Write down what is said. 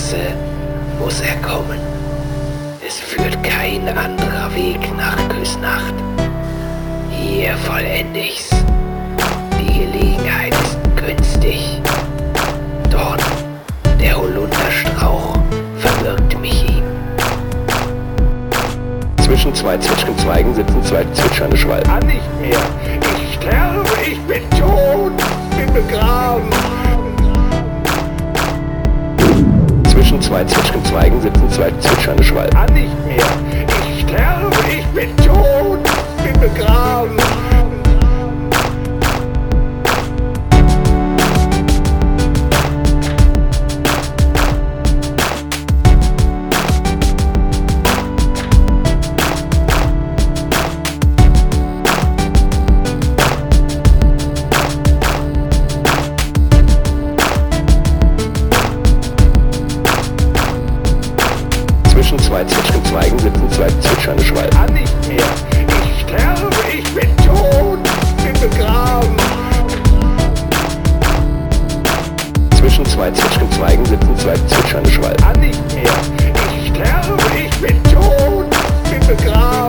Straße muss er kommen. Es führt kein anderer Weg nach Küsnacht. Hier vollend ich's. Die Gelegenheit ist günstig. Dort, der Holunderstrauch, verbirgt mich ihm. Zwischen zwei Zwetschgenzweigen sitzen zwei zwitschernde Schwalben. Kann nicht mehr. Ich sterbe, ich bin tot, bin begraben. Zwischen zwei Zwetschgenzweigen sitzen zwei zwitschernde Schwalben. Kann nicht mehr. Ich sterbe, ich bin tot, bin begraben. Zwischen zwei Zwetschgenzweigen sitzen zwei zwitschernde Schwalben. Kann nicht mehr. Ich sterbe, ich bin tot, bin begraben. Zwischen zwei Zwetschgenzweigen sitzen zwei zwitschernde Schwalben. Kann nicht mehr. Ich sterbe, ich bin tot, bin begraben.